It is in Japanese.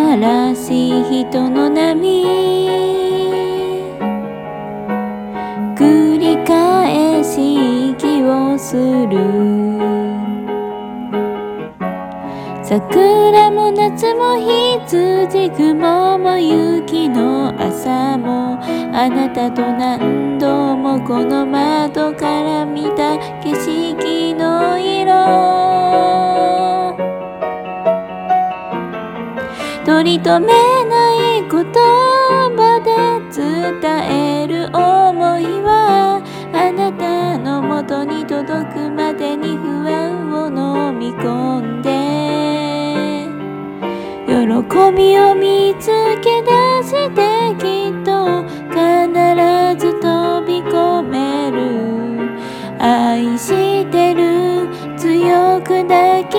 新しい人の波繰り返し息をする桜も夏も羊雲も雪の朝もあなたと何度もこの窓から見た景色の色取り留めない言葉で伝える想いはあなたの元に届くまでに不安を飲み込んで喜びを見つけ出してきっと必ず飛び込める愛してる強く抱き